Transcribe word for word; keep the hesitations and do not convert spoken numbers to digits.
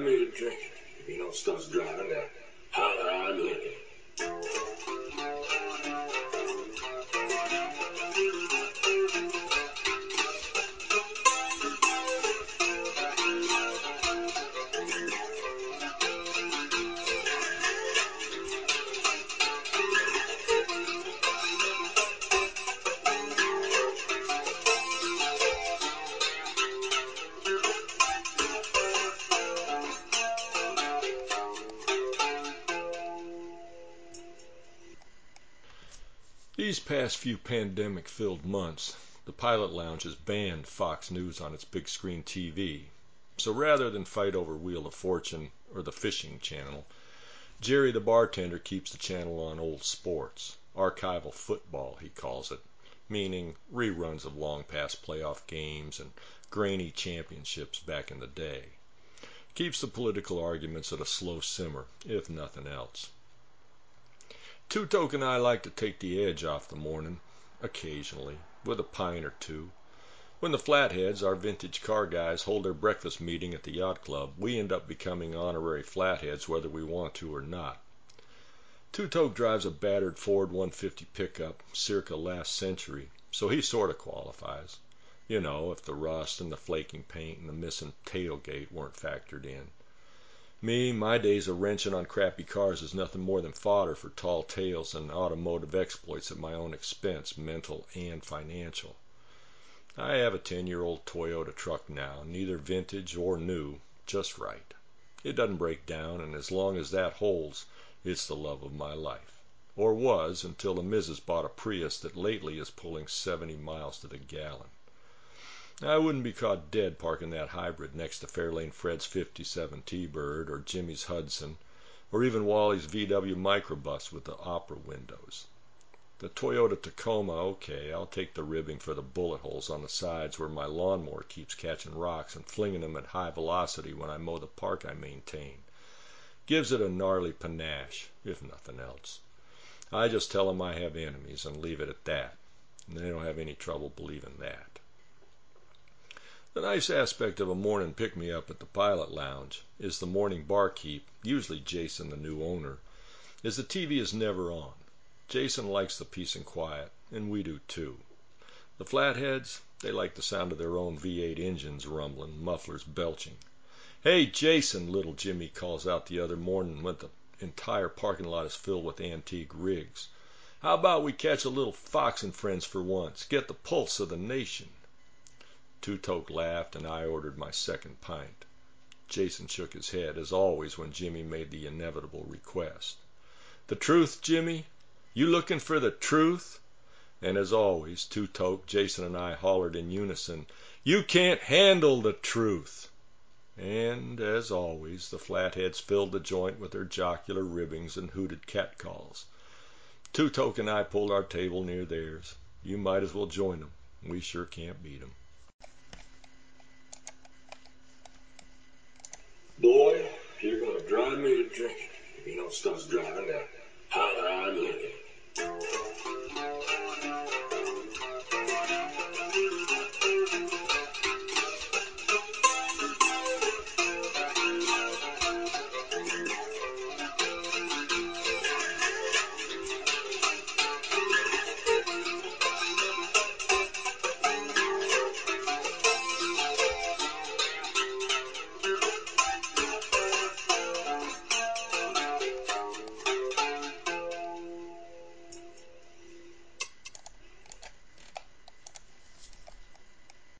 me to drink. If you know stuff's driving that, holler, I'm licking. These past few pandemic-filled months, the Pilot Lounge has banned Fox News on its big screen T V. So rather than fight over Wheel of Fortune or the Fishing Channel, Jerry the bartender keeps the channel on old sports. Archival football, he calls it, meaning reruns of long-past playoff games and grainy championships back in the day. Keeps the political arguments at a slow simmer, if nothing else. Two-Toke and I like to take the edge off the morning, occasionally, with a pint or two. When the Flatheads, our vintage car guys, hold their breakfast meeting at the yacht club, we end up becoming honorary Flatheads whether we want to or not. Two-Toke drives a battered Ford one fifty pickup, circa last century, so he sort of qualifies. You know, if the rust and the flaking paint and the missing tailgate weren't factored in. Me, my days of wrenching on crappy cars is nothing more than fodder for tall tales and automotive exploits at my own expense, mental and financial. I have a ten-year-old Toyota truck now, neither vintage or new, just right. It doesn't break down, and as long as that holds, it's the love of my life. Or was, until the missus bought a Prius that lately is pulling seventy miles to the gallon. I wouldn't be caught dead parking that hybrid next to Fairlane Fred's fifty-seven T-Bird or Jimmy's Hudson or even Wally's V W microbus with the opera windows. The Toyota Tacoma, okay, I'll take the ribbing for the bullet holes on the sides where my lawnmower keeps catching rocks and flinging them at high velocity when I mow the park I maintain. Gives it a gnarly panache, if nothing else. I just tell them I have enemies and leave it at that, and they don't have any trouble believing that. The nice aspect of a morning pick-me-up at the Pilot Lounge is the morning barkeep, usually Jason, the new owner, is the T V is never on. Jason likes the peace and quiet, and we do too. The Flatheads, they like the sound of their own V eight engines rumbling, mufflers belching. "Hey, Jason," little Jimmy calls out the other morning when the entire parking lot is filled with antique rigs. "How about we catch a little Fox and Friends for once? Get the pulse of the nation." Two-Toke laughed, and I ordered my second pint. Jason shook his head, as always when Jimmy made the inevitable request. "The truth, Jimmy? You looking for the truth?" And as always, Two-Toke, Jason, and I hollered in unison, "You can't handle the truth!" And, as always, the Flatheads filled the joint with their jocular ribbings and hooted catcalls. Two-Toke and I pulled our table near theirs. You might as well join them. We sure can't beat them. Boy, if you're gonna drive me to drink, if you know stuff's driving that,